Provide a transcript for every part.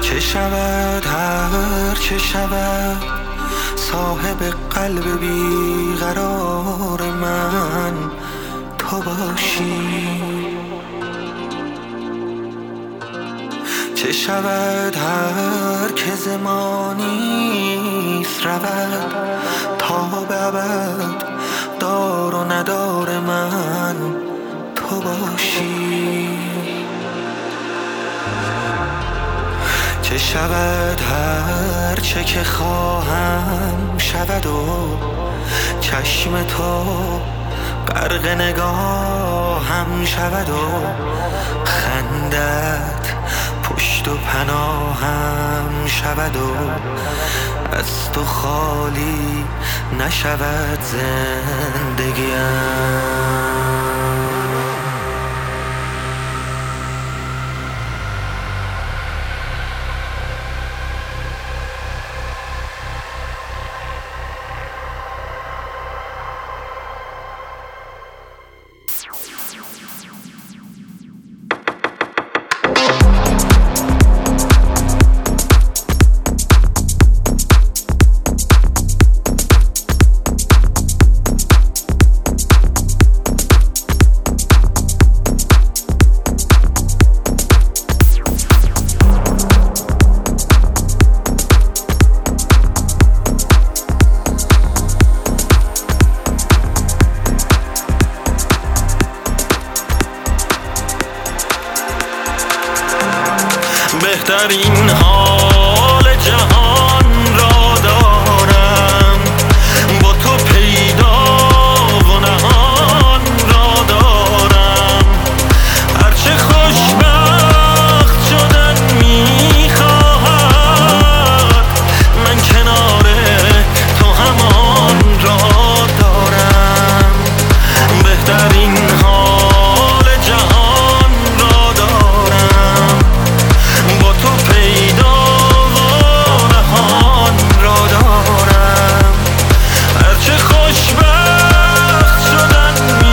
چه شود هر چه شود، صاحب قلب بیقرار من تو باشی. چه شود هر که زمانیست رود، تا به ابد دار و ندار من تو باشی. چه شود هر چه که خواهم شود و چشم تو غرق نگاهم شود و خندت پشت و پناهم شود و از تو خالی نشود زندگیم. بهترین حال جهان را دارم، با تو پیدا و نهان را دارم. هرچه خوشبخت شدن میخواهد، من کنار تو همان را دارم. بهترین حال جهان را دارم، با تو پیدا و نهان را دارم. هرچه خوشبخت شدن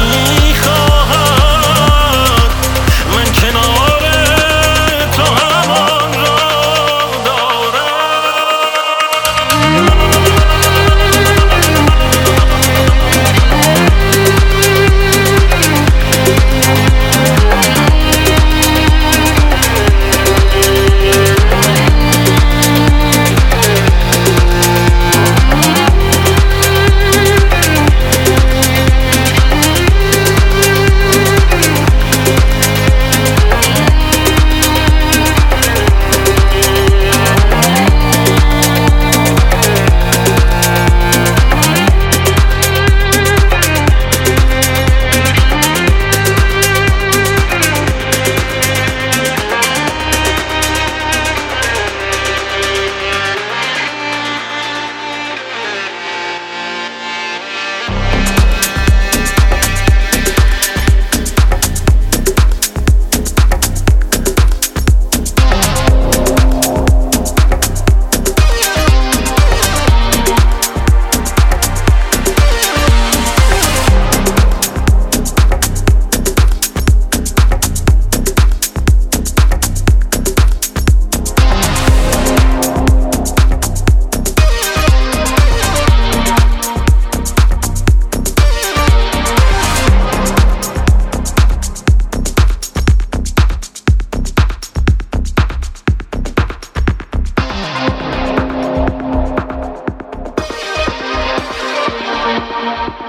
میخواهد، من کنار تو همان را Thank you.